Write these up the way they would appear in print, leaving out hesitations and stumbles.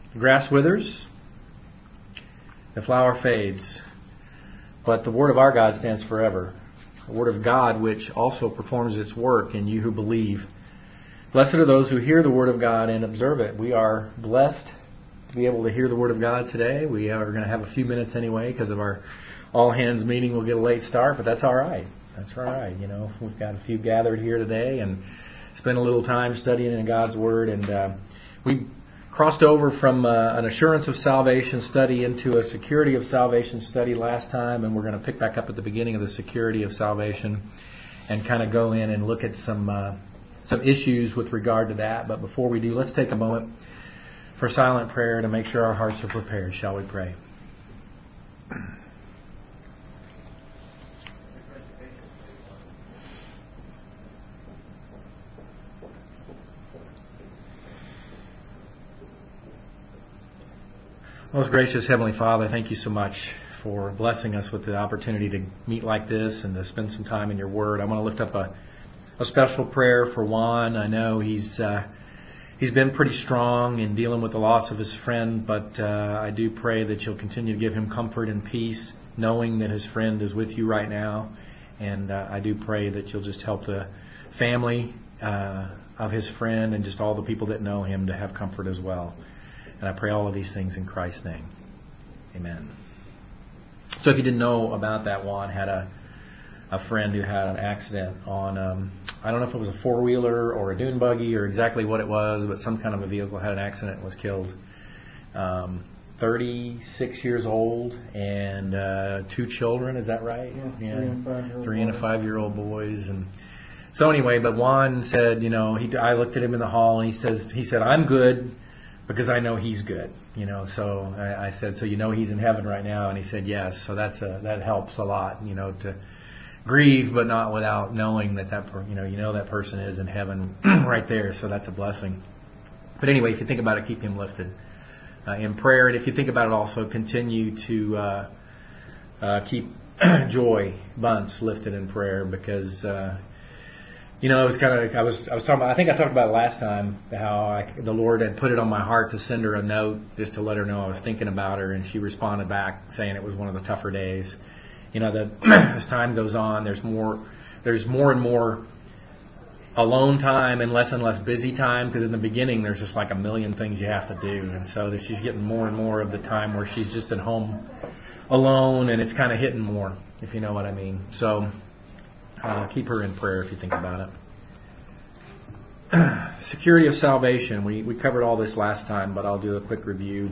The grass withers, the flower fades, but the word of our God stands forever. The word of God which also performs its work in you who believe. Blessed are those who hear the word of God and observe it. We are blessed to be able to hear the word of God today. We are going to have a few minutes anyway because of our all-hands meeting. We'll get a late start, but that's all right. That's all right. You know, we've got a few gathered here today and spend a little time studying in God's Word. And we crossed over from an assurance of salvation study into a security of salvation study last time, and we're going to pick back up at the beginning of the security of salvation and kind of go in and look at some issues with regard to that. But before we do, let's take a moment for silent prayer to make sure our hearts are prepared. Shall we pray? Most gracious Heavenly Father, thank you so much for blessing us with the opportunity to meet like this and to spend some time in your Word. I want to lift up a special prayer for Juan. I know he's been pretty strong in dealing with the loss of his friend, but I do pray that you'll continue to give him comfort and peace, knowing that his friend is with you right now. And I do pray that you'll just help the family of his friend and just all the people that know him to have comfort as well. And I pray all of these things in Christ's name. Amen. So if you didn't know about that, Juan had a friend who had an accident on, I don't know if it was a four-wheeler or a dune buggy or exactly what it was, but some kind of a vehicle had an accident and was killed. 36 years old and 2 children, is that right? Yeah. 3 and a 5-year-old boys. And so anyway, but Juan said, you know, I looked at him in the hall and he said, I'm good because I know he's good. You know, so I said, so you know he's in heaven right now? And he said, yes. So that helps a lot, you know, to grieve, but not without knowing that that person is in heaven right there. So that's a blessing. But anyway, if you think about it, keep him lifted in prayer. And if you think about it, also continue to keep Joy Bunce lifted in prayer because it was kind of I was talking about. I think I talked about it last time how the Lord had put it on my heart to send her a note just to let her know I was thinking about her, and she responded back saying it was one of the tougher days. You know, that as time goes on, there's more and more alone time and less busy time, because in the beginning there's just like a million things you have to do, and so that she's getting more and more of the time where she's just at home alone, and it's kind of hitting more, if you know what I mean. So keep her in prayer if you think about it. Security of salvation. We covered all this last time, but I'll do a quick review.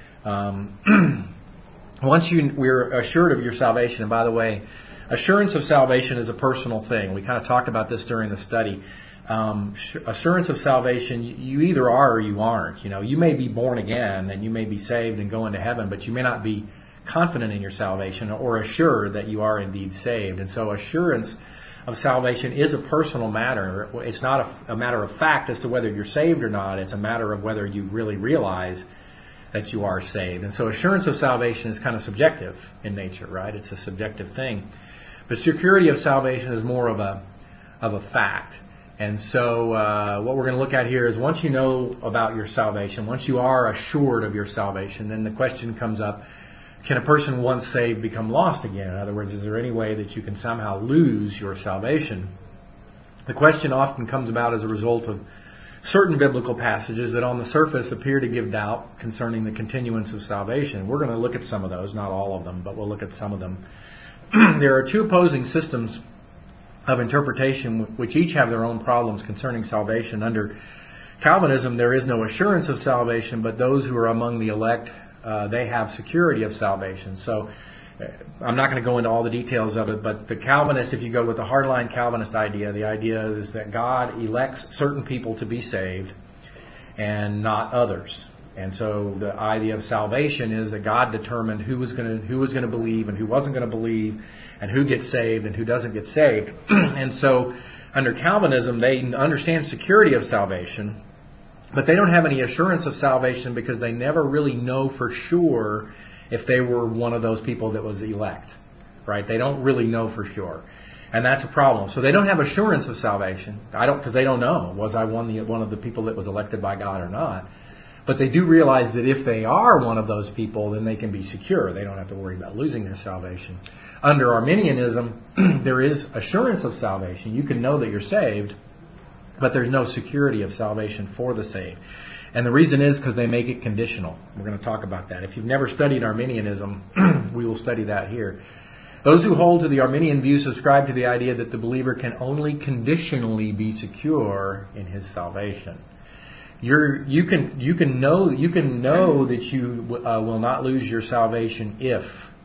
Once we're assured of your salvation, and by the way, assurance of salvation is a personal thing. We kind of talked about this during the study. Assurance of salvation, you either are or you aren't. You know, you may be born again and you may be saved and go into heaven, but you may not be confident in your salvation or assured that you are indeed saved. And so assurance of salvation is a personal matter. It's not a matter of fact as to whether you're saved or not. It's a matter of whether you really realize that you are saved. And so assurance of salvation is kind of subjective in nature, right? It's a subjective thing. But security of salvation is more of a fact. And so what we're going to look at here is once you know about your salvation, once you are assured of your salvation, then the question comes up, can a person once saved become lost again? In other words, is there any way that you can somehow lose your salvation? The question often comes about as a result of certain biblical passages that on the surface appear to give doubt concerning the continuance of salvation. We're going to look at some of those, not all of them, but we'll look at some of them. There are two opposing systems of interpretation which each have their own problems concerning salvation. Under Calvinism, there is no assurance of salvation, but those who are among the elect, they have security of salvation. So I'm not going to go into all the details of it, but the Calvinist, if you go with the hardline Calvinist idea, the idea is that God elects certain people to be saved and not others. And so the idea of salvation is that God determined who was going to believe and who wasn't going to believe, and who gets saved and who doesn't get saved. And so under Calvinism, they understand security of salvation, but they don't have any assurance of salvation because they never really know for sure if they were one of those people that was elect, right? They don't really know for sure. And that's a problem. So they don't have assurance of salvation. Because they don't know, was I one of the people that was elected by God or not? But they do realize that if they are one of those people, then they can be secure. They don't have to worry about losing their salvation. Under Arminianism, there is assurance of salvation. You can know that you're saved, but there's no security of salvation for the saved. And the reason is because they make it conditional. We're going to talk about that. If you've never studied Arminianism, we will study that here. Those who hold to the Arminian view subscribe to the idea that the believer can only conditionally be secure in his salvation. You can know that you will not lose your salvation if ...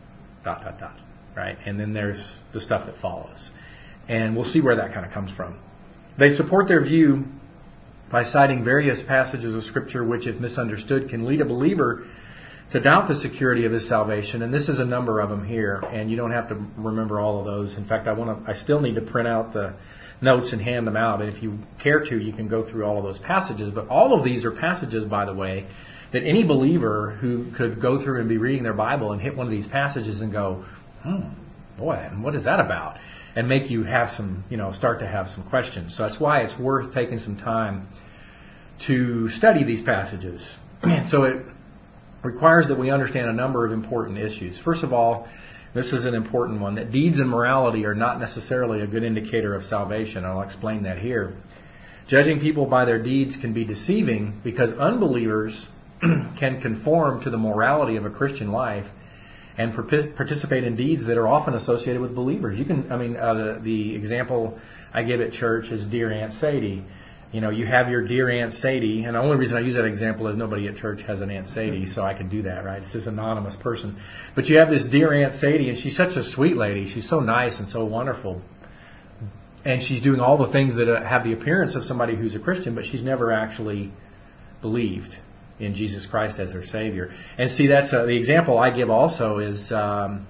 right? And then there's the stuff that follows. And we'll see where that kind of comes from. They support their view by citing various passages of Scripture which, if misunderstood, can lead a believer to doubt the security of his salvation. And this is a number of them here, and you don't have to remember all of those. In fact, I still need to print out the notes and hand them out. And if you care to, you can go through all of those passages. But all of these are passages, by the way, that any believer who could go through and be reading their Bible and hit one of these passages and go, boy, what is that about? And make you have some, start to have some questions. So that's why it's worth taking some time to study these passages. And so it requires that we understand a number of important issues. First of all, this is an important one, that deeds and morality are not necessarily a good indicator of salvation. I'll explain that here. Judging people by their deeds can be deceiving because unbelievers can conform to the morality of a Christian life and participate in deeds that are often associated with believers. The example I give at church is Dear Aunt Sadie. You have your Dear Aunt Sadie, and the only reason I use that example is nobody at church has an Aunt Sadie, so I can do that, right? It's this anonymous person. But you have this Dear Aunt Sadie, and she's such a sweet lady. She's so nice and so wonderful. And she's doing all the things that have the appearance of somebody who's a Christian, but she's never actually believed in Jesus Christ as her Savior. And see, that's the example I give also is and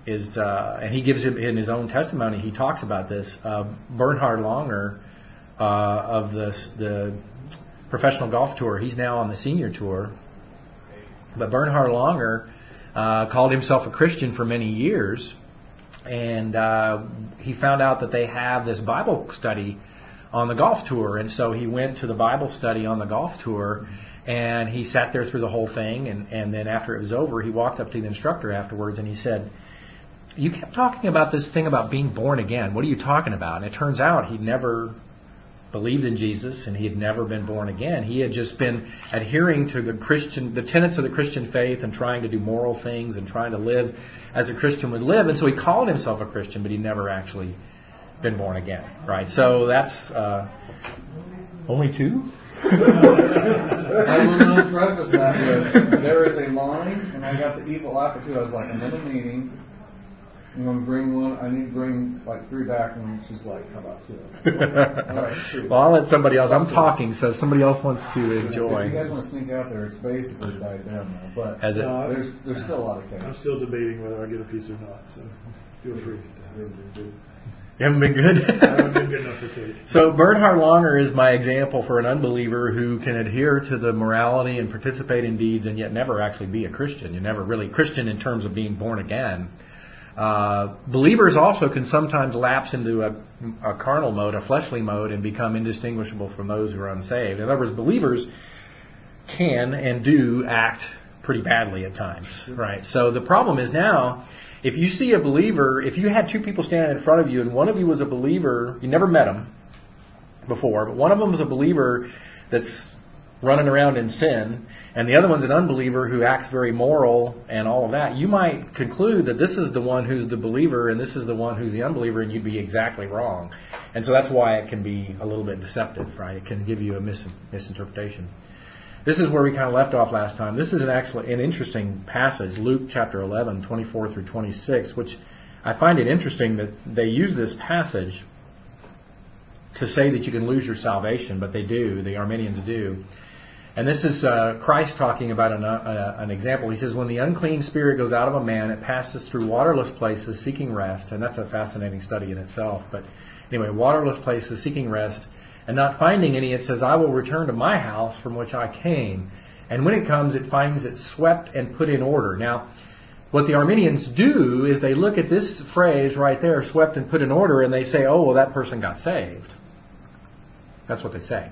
he gives it in his own testimony. He talks about this. Bernhard Langer of the professional golf tour. He's now on the senior tour. But Bernhard Langer called himself a Christian for many years. And he found out that they have this Bible study on the golf tour. And so he went to the Bible study on the golf tour. And he sat there through the whole thing, and then after it was over, he walked up to the instructor afterwards, and he said, "You kept talking about this thing about being born again. What are you talking about?" And it turns out he'd never believed in Jesus, and he had never been born again. He had just been adhering to the tenets of the Christian faith and trying to do moral things and trying to live as a Christian would live. And so he called himself a Christian, but he'd never actually been born again. Right? So that's only two? I will not preface that with, there is a line, and I got the evil laugh too. I was like, I'm in a meeting, I'm going to bring one, I need to bring like 3 back, and she's like, how about 2? All right, 2. Well, I'll let somebody else, I'm talking, so if somebody else wants to enjoy. If you guys want to sneak out there, it's basically died down now, but there's still a lot of chaos. I'm still debating whether I get a piece or not, so feel free. You haven't been good? I haven't been good enough for Kate. So Bernhard Langer is my example for an unbeliever who can adhere to the morality and participate in deeds and yet never actually be a Christian. You're never really Christian in terms of being born again. Believers also can sometimes lapse into a carnal mode, a fleshly mode, and become indistinguishable from those who are unsaved. In other words, believers can and do act pretty badly at times, right? So the problem is now, if you see a believer, if you had 2 people standing in front of you and one of you was a believer, you never met him before, but one of them is a believer that's running around in sin, and the other one's an unbeliever who acts very moral and all of that, you might conclude that this is the one who's the believer and this is the one who's the unbeliever, and you'd be exactly wrong. And so that's why it can be a little bit deceptive, right? It can give you a misinterpretation. This is where we kind of left off last time. This is an interesting passage, Luke chapter 11, 24 through 26, which I find it interesting that they use this passage to say that you can lose your salvation, but they do, the Arminians do. And this is Christ talking about an example. He says, when the unclean spirit goes out of a man, it passes through waterless places seeking rest. And that's a fascinating study in itself. But anyway, waterless places seeking rest. And not finding any, it says, I will return to my house from which I came. And when it comes, it finds it swept and put in order. Now, what the Arminians do is they look at this phrase right there, swept and put in order, and they say, oh, well, that person got saved. That's what they say.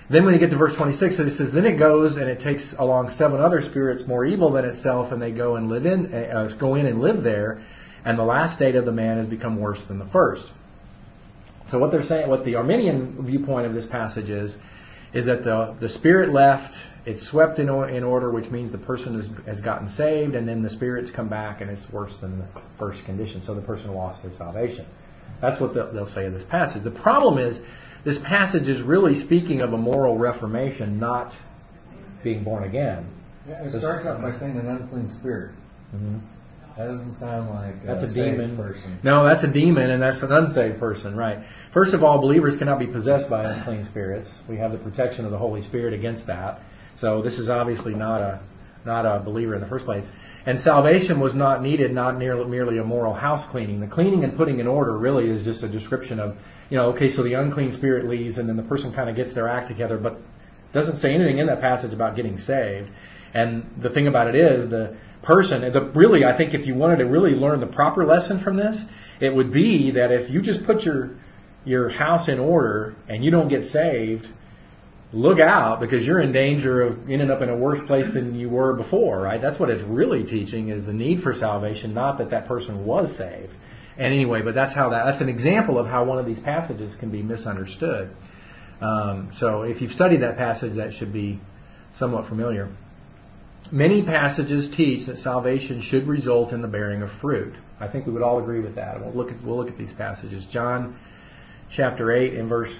Then when you get to verse 26, it says, then it goes and it takes along 7 other spirits more evil than itself, and they go in and live there, and the last state of the man has become worse than the first. So what they're saying, what the Arminian viewpoint of this passage is that the spirit left, it's swept in order, which means the person has gotten saved, and then the spirits come back and it's worse than the first condition. So the person lost their salvation. That's what they'll say of this passage. The problem is, this passage is really speaking of a moral reformation, not being born again. Yeah, it starts out by saying an unclean spirit. Mm-hmm. That doesn't sound like that's a saved demon person. No, that's a demon, and that's an unsaved person, right? First of all, believers cannot be possessed by unclean spirits. We have the protection of the Holy Spirit against that. So this is obviously not a believer in the first place. And salvation was not needed, not merely a moral house cleaning. The cleaning and putting in order really is just a description of, okay, so the unclean spirit leaves and then the person kind of gets their act together, but doesn't say anything in that passage about getting saved. And the thing about it is, the person, really, I think if you wanted to really learn the proper lesson from this, it would be that if you just put your house in order and you don't get saved, look out, because you're in danger of ending up in a worse place than you were before, right? That's what it's really teaching, is the need for salvation, not that person was saved. And anyway, but that's an example of how one of these passages can be misunderstood. So if you've studied that passage, that should be somewhat familiar. Many passages teach that salvation should result in the bearing of fruit. I think we would all agree with that. We'll look at these passages. John chapter 8 and verse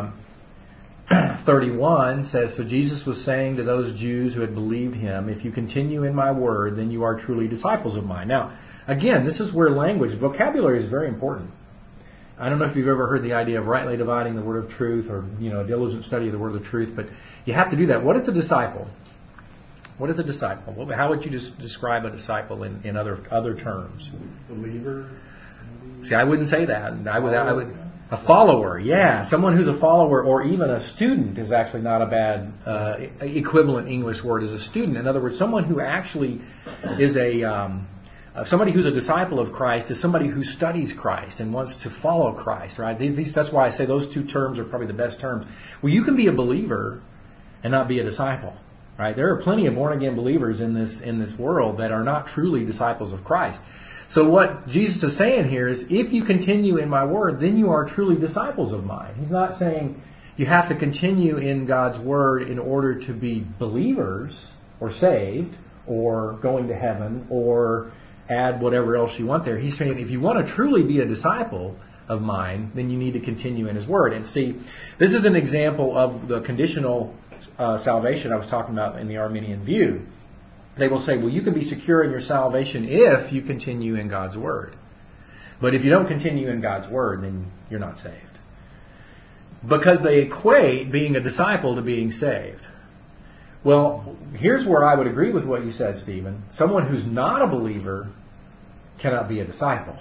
31 says, so Jesus was saying to those Jews who had believed him, if you continue in my word, then you are truly disciples of mine. Now, again, this is where vocabulary is very important. I don't know if you've ever heard the idea of rightly dividing the word of truth, or a diligent study of the word of truth, but you have to do that. What is a disciple? What is a disciple? How would you describe a disciple in other terms? Believer. See, I wouldn't say that. I would. A follower, yeah. Someone who's a follower, or even a student, is actually not a bad equivalent English word as a student. In other words, someone who actually is somebody who's a disciple of Christ is somebody who studies Christ and wants to follow Christ, right? That's why I say those two terms are probably the best terms. Well, you can be a believer and not be a disciple, right? There are plenty of born-again believers in this world that are not truly disciples of Christ. So what Jesus is saying here is, if you continue in my word, then you are truly disciples of mine. He's not saying you have to continue in God's word in order to be believers or saved or going to heaven or add whatever else you want there. He's saying if you want to truly be a disciple of mine, then you need to continue in his word. And see, this is an example of the conditional salvation I was talking about in the Arminian view. They will say, well, you can be secure in your salvation if you continue in God's word. But if you don't continue in God's word, then you're not saved. Because they equate being a disciple to being saved. Well, here's where I would agree with what you said, Stephen. Someone who's not a believer cannot be a disciple.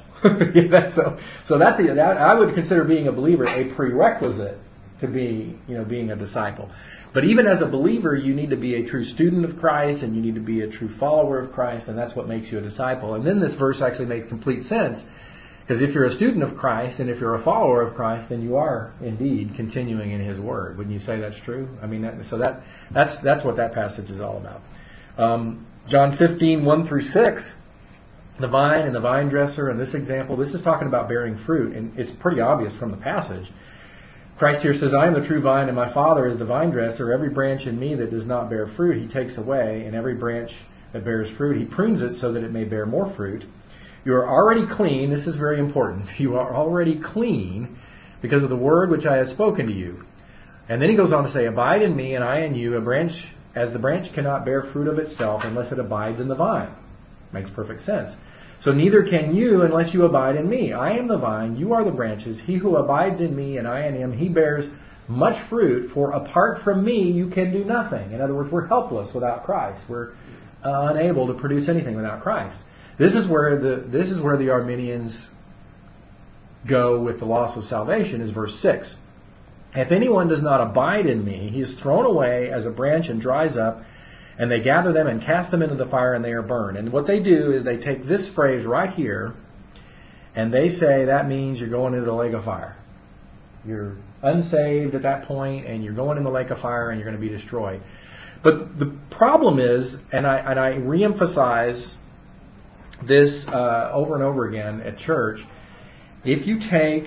I would consider being a believer a prerequisite to being a disciple. But even as a believer, you need to be a true student of Christ, and you need to be a true follower of Christ, and that's what makes you a disciple. And then this verse actually makes complete sense, because if you're a student of Christ and if you're a follower of Christ, then you are indeed continuing in his word. Wouldn't you say that's true? I mean, that's what that passage is all about. John 15, 1 through 6, the vine and the vine dresser, and this example, this is talking about bearing fruit, and it's pretty obvious from the passage. Christ here says, I am the true vine, and my Father is the vine dresser. Every branch in me that does not bear fruit, he takes away, and every branch that bears fruit, he prunes it so that it may bear more fruit. You are already clean. This is very important. You are already clean because of the word which I have spoken to you. And then he goes on to say, abide in me, and I in you. As the branch cannot bear fruit of itself unless it abides in the vine. Makes perfect sense. So neither can you unless you abide in me. I am the vine, you are the branches. He who abides in me and I in him, he bears much fruit, for apart from me you can do nothing. In other words, we're helpless without Christ. We're unable to produce anything without Christ. This is where the Arminians go with the loss of salvation, is verse 6. If anyone does not abide in me, he is thrown away as a branch and dries up, and they gather them and cast them into the fire, and they are burned. And what they do is they take this phrase right here, and they say that means you're going into the lake of fire. You're unsaved at that point, and you're going in the lake of fire, and you're going to be destroyed. But the problem is, and I reemphasize this over and over again at church, if you take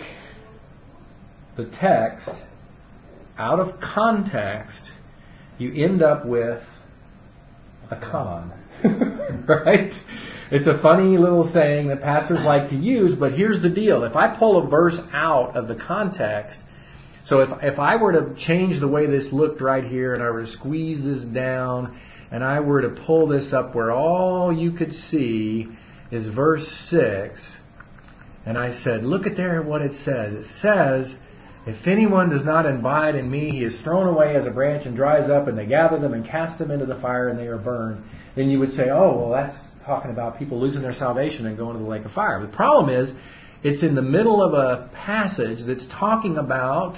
the text out of context, you end up with a con. Right? It's a funny little saying that pastors like to use, but here's the deal. If I pull a verse out of the context, so if I were to change the way this looked right here, and I were to squeeze this down, and I were to pull this up where all you could see is verse 6, and I said, look at there what it says. It says, if anyone does not abide in me, he is thrown away as a branch and dries up, and they gather them and cast them into the fire, and they are burned. Then you would say, oh, well, that's talking about people losing their salvation and going to the lake of fire. The problem is, it's in the middle of a passage that's talking about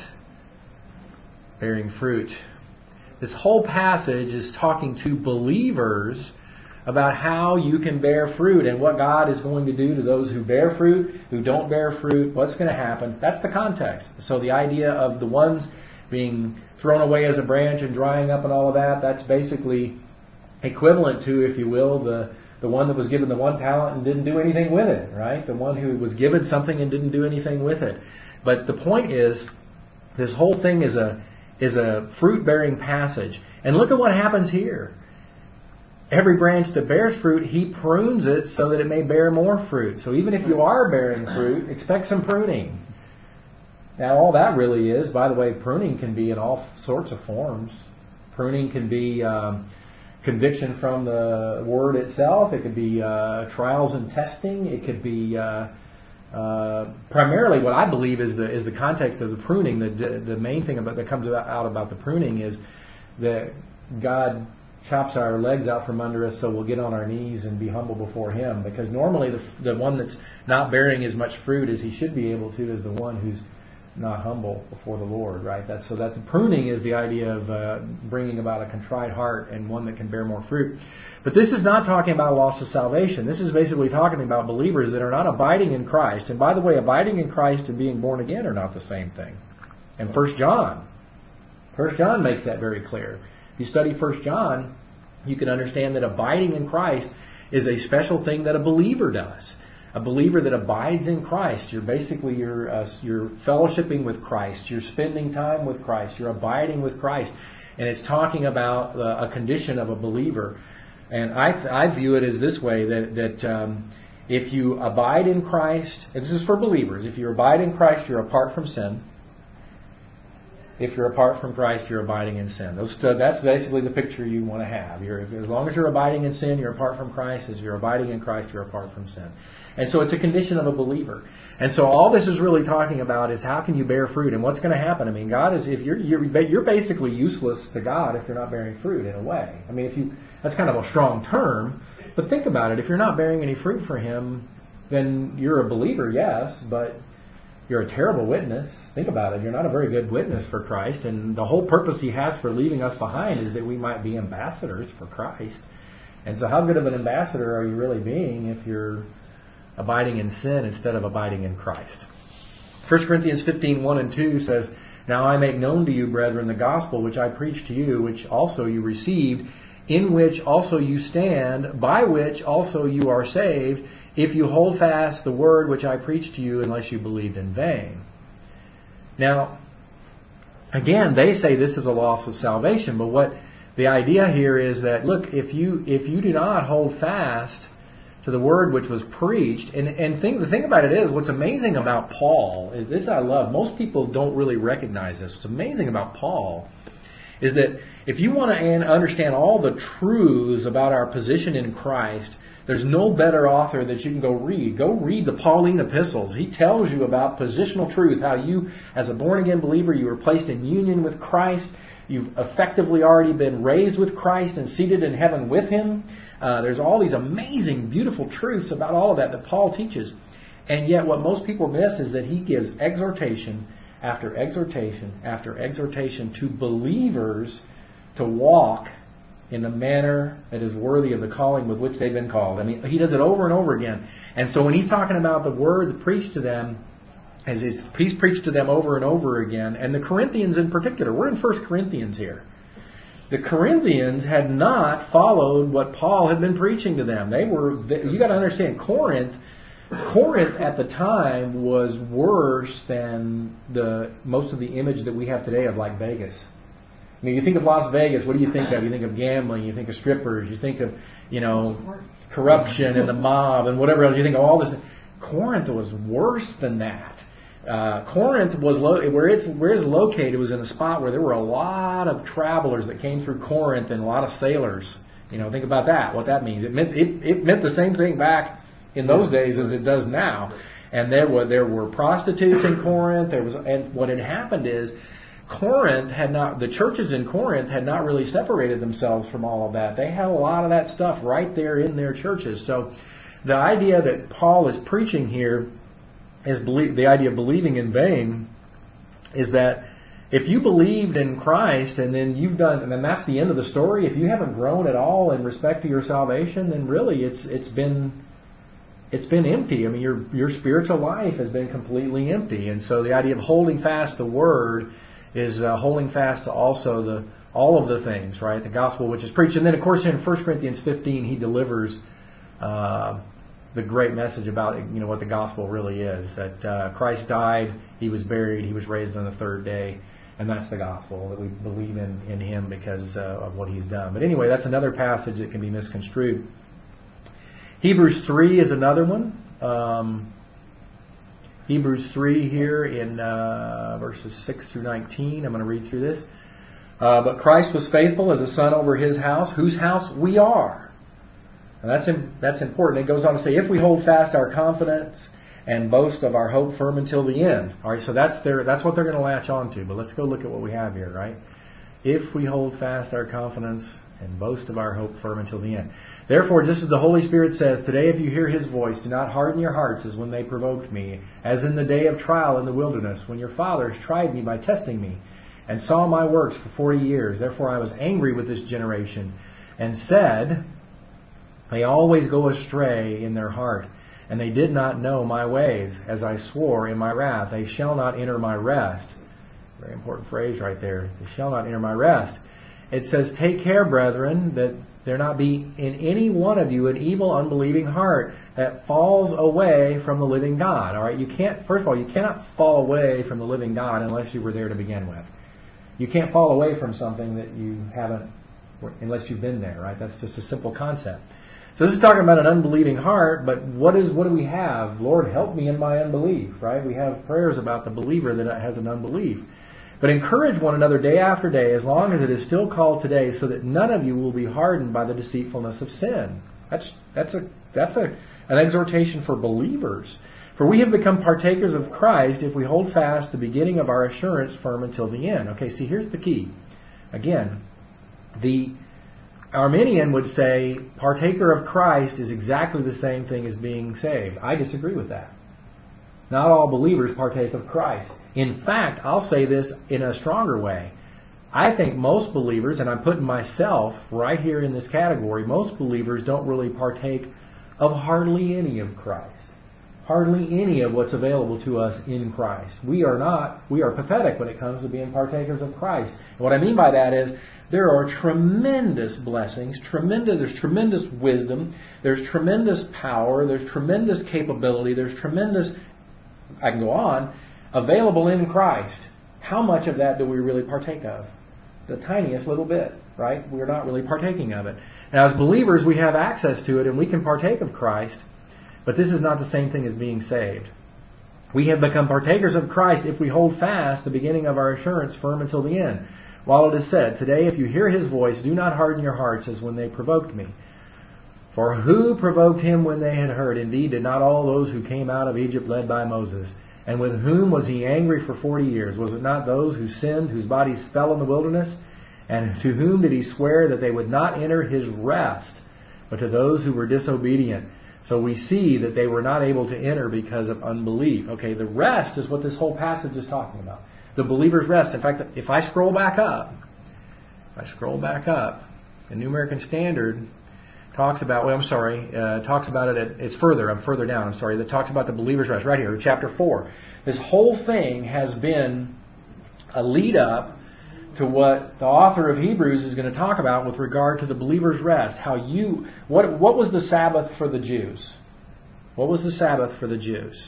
bearing fruit. This whole passage is talking to believers about how you can bear fruit and what God is going to do to those who bear fruit, who don't bear fruit, what's going to happen. That's the context. So the idea of the ones being thrown away as a branch and drying up and all of that, that's basically equivalent to, if you will, the one that was given the one talent and didn't do anything with it, right? The one who was given something and didn't do anything with it. But the point is, this whole thing is a fruit-bearing passage. And look at what happens here. Every branch that bears fruit, He prunes it so that it may bear more fruit. So even if you are bearing fruit, expect some pruning. Now, all that really is, by the way, pruning can be in all sorts of forms. Pruning can be conviction from the Word itself. It could be trials and testing. It could be primarily what I believe is the context of the pruning. The main thing that comes out about the pruning is that God chops our legs out from under us so we'll get on our knees and be humble before Him. Because normally the one that's not bearing as much fruit as he should be able to is the one who's not humble before the Lord, right? So that the pruning is the idea of bringing about a contrite heart and one that can bear more fruit. But this is not talking about loss of salvation. This is basically talking about believers that are not abiding in Christ. And by the way, abiding in Christ and being born again are not the same thing. And 1 John makes that very clear. If you study 1 John, you can understand that abiding in Christ is a special thing that a believer does. A believer that abides in Christ, you're fellowshipping with Christ, you're spending time with Christ, you're abiding with Christ, and it's talking about a condition of a believer. And I view it as this way, that if you abide in Christ, and this is for believers, if you abide in Christ, you're apart from sin. If you're apart from Christ, you're abiding in sin. That's basically the picture you want to have. As long as you're abiding in sin, you're apart from Christ. As you're abiding in Christ, you're apart from sin. And so it's a condition of a believer. And so all this is really talking about is how can you bear fruit and what's going to happen. I mean, God is, if you're basically useless to God if you're not bearing fruit in a way. I mean, that's kind of a strong term, but think about it. If you're not bearing any fruit for Him, then you're a believer, yes, but you're a terrible witness. Think about it. You're not a very good witness for Christ. And the whole purpose He has for leaving us behind is that we might be ambassadors for Christ. And so how good of an ambassador are you really being if you're abiding in sin instead of abiding in Christ? 1 Corinthians 15:1 and 2 says, Now I make known to you, brethren, the gospel which I preached to you, which also you received, in which also you stand, by which also you are saved, if you hold fast the word which I preached to you, unless you believed in vain. Now, again, they say this is a loss of salvation, but what the idea here is that, look, if you do not hold fast to the word which was preached, and the thing about it is, what's amazing about Paul is this I love. Most people don't really recognize this. What's amazing about Paul is that if you want to understand all the truths about our position in Christ, there's no better author that you can go read. Go read the Pauline epistles. He tells you about positional truth, how you, as a born-again believer, you were placed in union with Christ. You've effectively already been raised with Christ and seated in heaven with Him. There's all these amazing, beautiful truths about all of that Paul teaches. And yet what most people miss is that he gives exhortation after exhortation after exhortation to believers to walk in the manner that is worthy of the calling with which they've been called. I mean, he does it over and over again. And so when he's talking about the word preached to them, he's preached to them over and over again, and the Corinthians in particular. We're in 1 Corinthians here. The Corinthians had not followed what Paul had been preaching to them. You got to understand, Corinth at the time was worse than most of the image that we have today of like Vegas. I mean, you think of Las Vegas, what do you think of? You think of gambling, you think of strippers, you think of, corruption and the mob and whatever else. You think of all this. Corinth was worse than that. Corinth was where it's located was in a spot where there were a lot of travelers that came through Corinth and a lot of sailors. Think about that. What that means. It meant the same thing back in those days as it does now. And there were prostitutes in Corinth. And what had happened is the churches in Corinth had not really separated themselves from all of that. They had a lot of that stuff right there in their churches. So the idea that Paul is preaching here is the idea of believing in vain, is that if you believed in Christ and then and then that's the end of the story. If you haven't grown at all in respect to your salvation, then really it's been empty. I mean, your spiritual life has been completely empty. And so the idea of holding fast the Word is holding fast to also all of the things, right? The gospel which is preached. And then, of course, in 1 Corinthians 15, he delivers the great message about what the gospel really is. That Christ died, He was buried, He was raised on the third day. And that's the gospel, that we believe in Him because of what He's done. But anyway, that's another passage that can be misconstrued. Hebrews 3 is another one. Hebrews 3 here in verses 6 through 19. I'm going to read through this. But Christ was faithful as a son over His house, whose house we are. And that's important. It goes on to say, if we hold fast our confidence and boast of our hope firm until the end. All right, so that's what they're going to latch on to. But let's go look at what we have here, right? If we hold fast our confidence and boast of our hope firm until the end. Therefore, just as the Holy Spirit says, today if you hear His voice, do not harden your hearts as when they provoked me, as in the day of trial in the wilderness, when your fathers tried me by testing me, and saw my works for 40 years. Therefore I was angry with this generation, and said, they always go astray in their heart, and they did not know my ways. As I swore in my wrath, they shall not enter my rest. Very important phrase right there. They shall not enter my rest. It says, take care, brethren, that there not be in any one of you an evil, unbelieving heart that falls away from the living God. All right, first of all, you cannot fall away from the living God unless you were there to begin with. You can't fall away from something that you haven't, unless you've been there, right? That's just a simple concept. So this is talking about an unbelieving heart, but what do we have? Lord, help me in my unbelief, right? We have prayers about the believer that has an unbelief. But encourage one another day after day, as long as it is still called today, so that none of you will be hardened by the deceitfulness of sin. That's an exhortation for believers. For we have become partakers of Christ if we hold fast the beginning of our assurance firm until the end. Okay, see, here's the key. Again, the Arminian would say partaker of Christ is exactly the same thing as being saved. I disagree with that. Not all believers partake of Christ. In fact, I'll say this in a stronger way. I think most believers, and I'm putting myself right here in this category, most believers don't really partake of hardly any of Christ. Hardly any of what's available to us in Christ. We are pathetic when it comes to being partakers of Christ. And what I mean by that is there are tremendous blessings, there's tremendous wisdom, there's tremendous power, there's tremendous capability, there's tremendous, I can go on, available in Christ. How much of that do we really partake of? The tiniest little bit, right? We're not really partaking of it. Now, as believers, we have access to it and we can partake of Christ, but this is not the same thing as being saved. We have become partakers of Christ if we hold fast the beginning of our assurance firm until the end. While it is said, today if you hear His voice, do not harden your hearts as when they provoked me. For who provoked Him when they had heard? Indeed, did not all those who came out of Egypt led by Moses? And with whom was He angry for 40 years? Was it not those who sinned, whose bodies fell in the wilderness? And to whom did He swear that they would not enter His rest, but to those who were disobedient? So we see that they were not able to enter because of unbelief. Okay, the rest is what this whole passage is talking about. The believer's rest. In fact, if I scroll back up, the New American Standard, talks about, talks about it, I'm further down, that talks about the believer's rest, right here, chapter 4. This whole thing has been a lead up to what the author of Hebrews is going to talk about with regard to the believer's rest. What was the Sabbath for the Jews? What was the Sabbath for the Jews?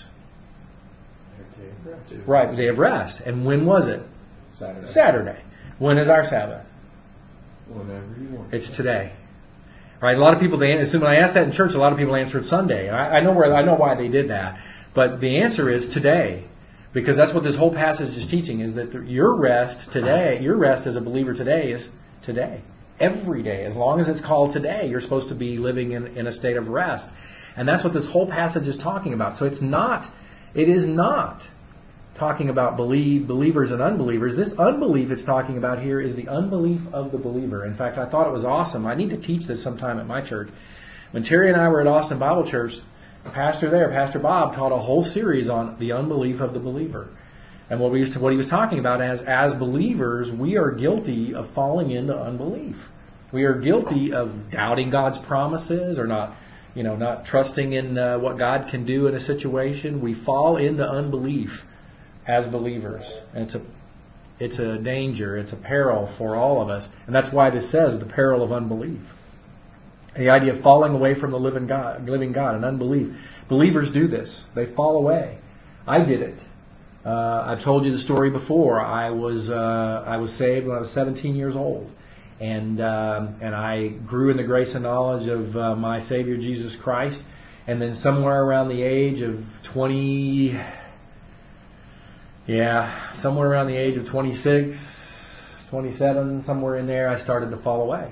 Right, the day of rest. And when was it? Saturday. When is our Sabbath? Whenever you want. It's today. Right? A lot of people, when I asked that in church, a lot of people answered Sunday. I know why they did that. But the answer is today. Because that's what this whole passage is teaching, is that your rest today, your rest as a believer today is today. Every day. As long as it's called today, you're supposed to be living in a state of rest. And that's what this whole passage is talking about. So it is not talking about believers and unbelievers. This unbelief it's talking about here is the unbelief of the believer. In fact, I thought it was awesome. I need to teach this sometime at my church. When Terry and I were at Austin Bible Church, the pastor there, Pastor Bob, taught a whole series on the unbelief of the believer. And what he was talking about as believers, we are guilty of falling into unbelief. We are guilty of doubting God's promises or not trusting in what God can do in a situation. We fall into unbelief as believers. And it's a danger, it's a peril for all of us. And that's why this says the peril of unbelief. The idea of falling away from the living God and unbelief. Believers do this. They fall away. I did it. I've told you the story before. I was saved when I was 17 years old. And I grew in the grace and knowledge of my Savior Jesus Christ. And then somewhere around the age of 26, 27, somewhere in there, I started to fall away.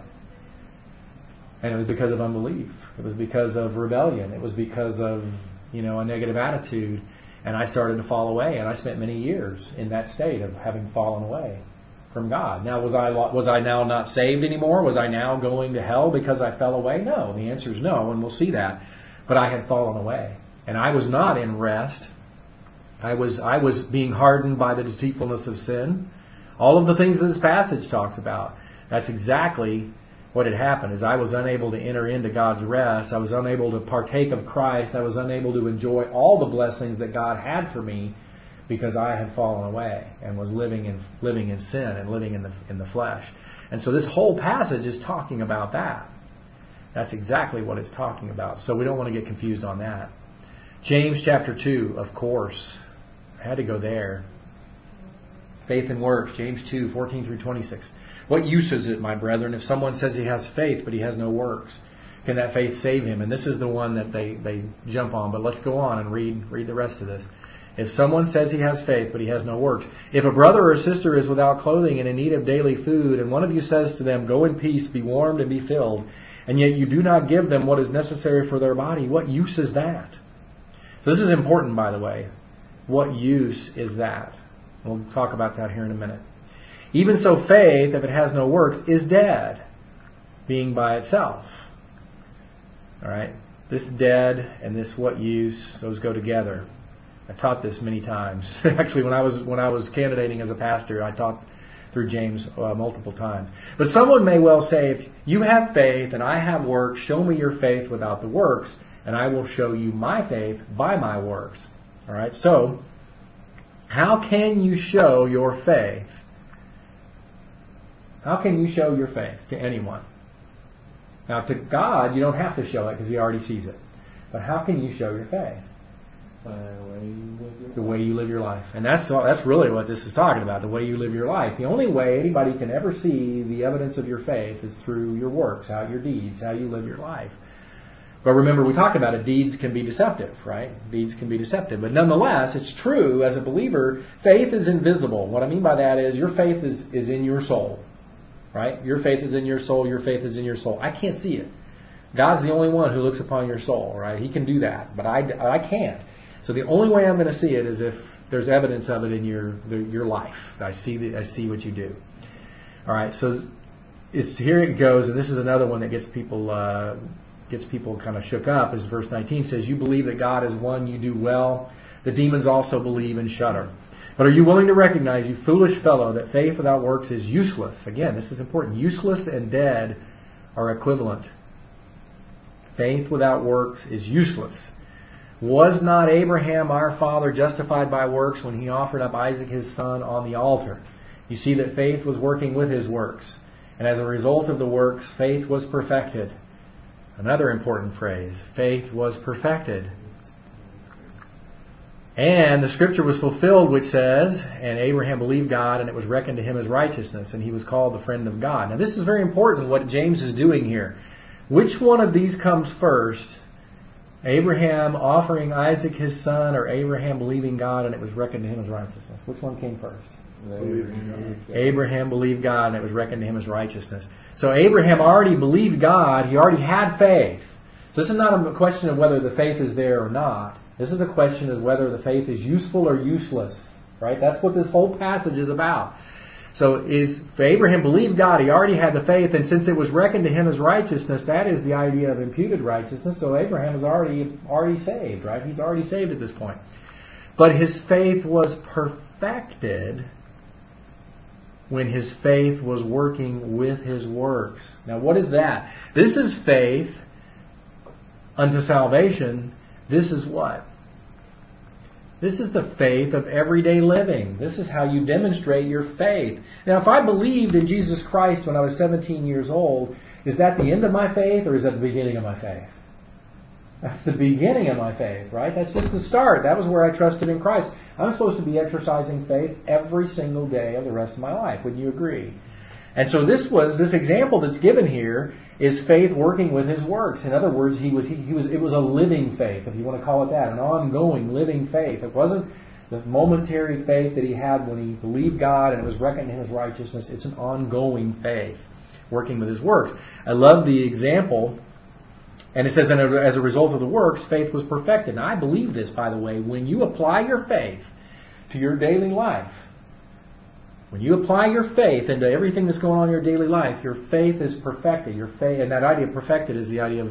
And it was because of unbelief. It was because of rebellion. It was because of, a negative attitude. And I started to fall away. And I spent many years in that state of having fallen away from God. Now, was I now not saved anymore? Was I now going to hell because I fell away? No. The answer is no, and we'll see that. But I had fallen away. And I was not in rest. I was being hardened by the deceitfulness of sin. All of the things that this passage talks about. That's exactly what had happened, is I was unable to enter into God's rest. I was unable to partake of Christ. I was unable to enjoy all the blessings that God had for me because I had fallen away and was living in sin and living in the flesh. And so this whole passage is talking about that. That's exactly what it's talking about. So we don't want to get confused on that. James chapter 2, of course. I had to go there. Faith and works, James 2, 14 through 26. What use is it, my brethren, if someone says he has faith but he has no works? Can that faith save him? And this is the one that they jump on. But let's go on and read the rest of this. If someone says he has faith but he has no works. If a brother or sister is without clothing and in need of daily food, and one of you says to them, go in peace, be warmed and be filled, and yet you do not give them what is necessary for their body, what use is that? So this is important, by the way. What use is that? We'll talk about that here in a minute. Even so, faith, if it has no works, is dead, being by itself. All right? This dead and this what use, those go together. I taught this many times. Actually, when I was candidating as a pastor, I taught through James multiple times. But someone may well say, if you have faith and I have works, show me your faith without the works, and I will show you my faith by my works. All right? So, how can you show your faith? How can you show your faith to anyone? Now, to God, you don't have to show it because He already sees it. But how can you show your faith? The way you live your life. And that's really what this is talking about, the way you live your life. The only way anybody can ever see the evidence of your faith is through your works, your deeds, how you live your life. But remember, we talked about it, deeds can be deceptive, right? Deeds can be deceptive. But nonetheless, it's true, as a believer, faith is invisible. What I mean by that is your faith is in your soul. Right? Your faith is in your soul. Your faith is in your soul. I can't see it. God's the only one who looks upon your soul. Right? He can do that, but I can't. So the only way I'm going to see it is if there's evidence of it in your life. I see what you do. All right. So here it goes, and this is another one that gets people kind of shook up. As verse 19 says, "You believe that God is one. You do well. The demons also believe and shudder. But are you willing to recognize, you foolish fellow, that faith without works is useless?" Again, this is important. Useless and dead are equivalent. Faith without works is useless. Was not Abraham our father justified by works when he offered up Isaac his son on the altar? You see that faith was working with his works. And as a result of the works, faith was perfected. Another important phrase, faith was perfected. And the scripture was fulfilled which says, and Abraham believed God and it was reckoned to him as righteousness, and he was called the friend of God. Now this is very important what James is doing here. Which one of these comes first? Abraham offering Isaac his son, or Abraham believing God and it was reckoned to him as righteousness? Which one came first? Abraham believed God and it was reckoned to him as righteousness. So Abraham already believed God. He already had faith. So this is not a question of whether the faith is there or not. This is a question of whether the faith is useful or useless. Right? That's what this whole passage is about. So if Abraham believed God, he already had the faith, and since it was reckoned to him as righteousness, that is the idea of imputed righteousness. So Abraham is already saved, right? He's already saved at this point. But his faith was perfected when his faith was working with his works. Now what is that? This is faith unto salvation. This is what? This is the faith of everyday living. This is how you demonstrate your faith. Now if I believed in Jesus Christ when I was 17 years old, is that the end of my faith or is that the beginning of my faith? That's the beginning of my faith, right? That's just the start. That was where I trusted in Christ. I'm supposed to be exercising faith every single day of the rest of my life. Wouldn't you agree? And so this example that's given here is faith working with his works. In other words, it was a living faith, if you want to call it that, an ongoing living faith. It wasn't the momentary faith that he had when he believed God and it was reckoned to him as righteousness. It's an ongoing faith working with his works. I love the example. And it says, and as a result of the works, faith was perfected. Now, I believe this, by the way. When you apply your faith to your daily life, when you apply your faith into everything that's going on in your daily life, your faith is perfected. Your faith, and that idea of perfected is the idea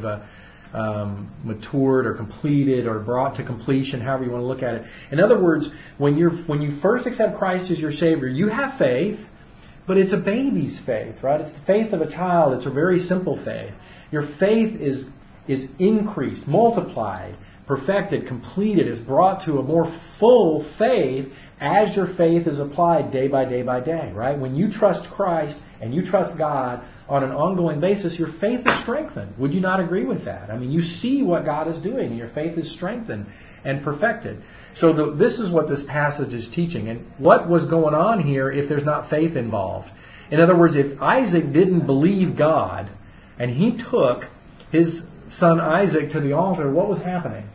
of matured or completed or brought to completion, however you want to look at it. In other words, when you first accept Christ as your Savior, you have faith, but it's a baby's faith, right? It's the faith of a child. It's a very simple faith. Your faith is increased, multiplied, perfected, completed, is brought to a more full faith as your faith is applied day by day by day, right? When you trust Christ and you trust God on an ongoing basis, your faith is strengthened. Would you not agree with that? I mean, you see what God is doing and your faith is strengthened and perfected. So this is what this passage is teaching. And what was going on here if there's not faith involved? In other words, if Isaac didn't believe God and he took his son Isaac to the altar, what was happening?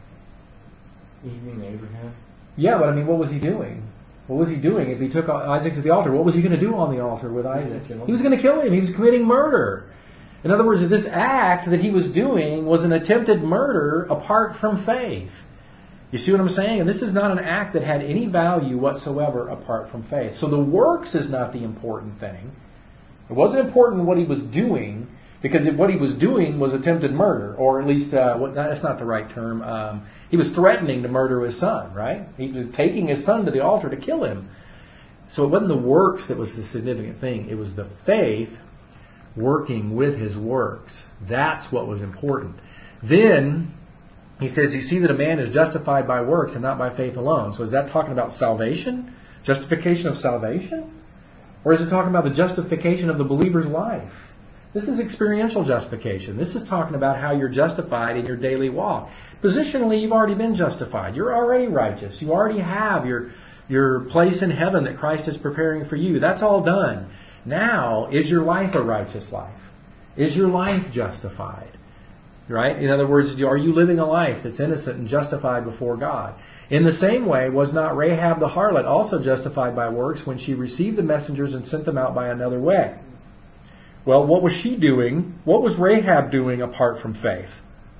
You mean Abraham? Yeah, but I mean, what was he doing? What was he doing if he took Isaac to the altar? What was he going to do on the altar with Isaac? He was going to kill him. He was committing murder. In other words, this act that he was doing was an attempted murder apart from faith. You see what I'm saying? And this is not an act that had any value whatsoever apart from faith. So the works is not the important thing. It wasn't important what he was doing, because what he was doing was attempted murder, or at least, that's not the right term. He was threatening to murder his son, right? He was taking his son to the altar to kill him. So it wasn't the works that was the significant thing. It was the faith working with his works. That's what was important. Then, he says, you see that a man is justified by works and not by faith alone. So is that talking about salvation? Justification of salvation? Or is it talking about the justification of the believer's life? This is experiential justification. This is talking about how you're justified in your daily walk. Positionally, you've already been justified. You're already righteous. You already have your place in heaven that Christ is preparing for you. That's all done. Now, is your life a righteous life? Is your life justified? Right? In other words, are you living a life that's innocent and justified before God? In the same way, was not Rahab the harlot also justified by works when she received the messengers and sent them out by another way? Well, what was she doing? What was Rahab doing apart from faith?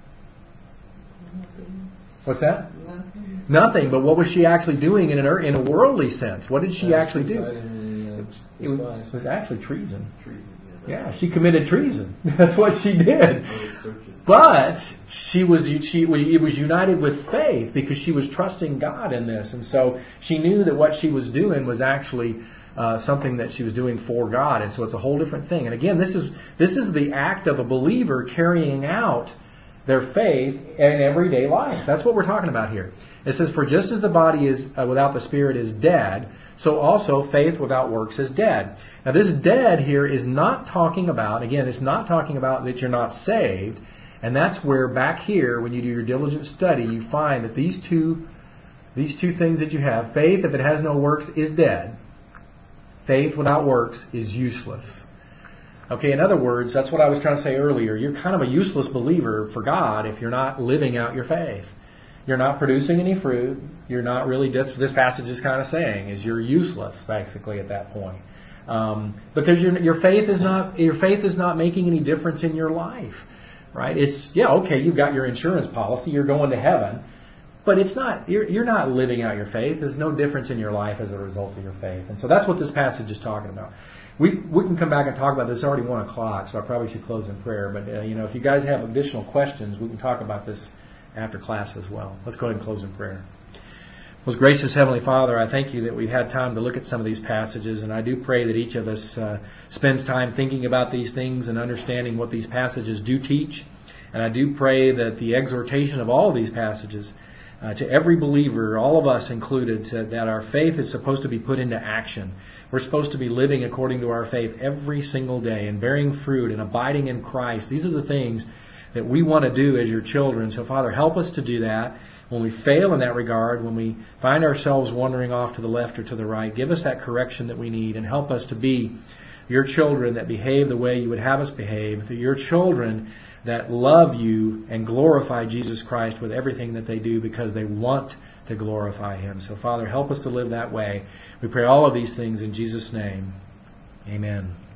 What's that? Nothing. But what was she actually doing in a worldly sense? What did she actually do? It was actually treason. Yeah, she committed treason. That's what she did. But it was united with faith because she was trusting God in this, and so she knew that what she was doing was actually something that she was doing for God, and so it's a whole different thing. And again, this is the act of a believer carrying out their faith in everyday life. That's what we're talking about here. It says, for just as the body is without the Spirit is dead, so also faith without works is dead. Now this dead here is not talking about, again, it's not talking about that you're not saved. And that's where back here, when you do your diligent study, you find that these two things that you have, faith, if it has no works, is dead. Faith without works is useless. Okay, in other words, that's what I was trying to say earlier. You're kind of a useless believer for God if you're not living out your faith. You're not producing any fruit. You're not really, that's what this passage is kind of saying, is you're useless, basically, at that point. Because your faith is not making any difference in your life. Right? It's, okay, you've got your insurance policy, you're going to heaven, but it's not, you're not living out your faith. There's no difference in your life as a result of your faith. And so that's what this passage is talking about. We can come back and talk about this. It's already 1 o'clock, so I probably should close in prayer. But, if you guys have additional questions, we can talk about this after class as well. Let's go ahead and close in prayer. Most gracious Heavenly Father, I thank you that we've had time to look at some of these passages, and I do pray that each of us spends time thinking about these things and understanding what these passages do teach. And I do pray that the exhortation of all of these passages to every believer, all of us included, that our faith is supposed to be put into action. We're supposed to be living according to our faith every single day and bearing fruit and abiding in Christ. These are the things that we want to do as your children. So, Father, help us to do that. When we fail in that regard, when we find ourselves wandering off to the left or to the right, give us that correction that we need and help us to be your children that behave the way you would have us behave, your children that love you and glorify Jesus Christ with everything that they do because they want to glorify Him. So, Father, help us to live that way. We pray all of these things in Jesus' name. Amen.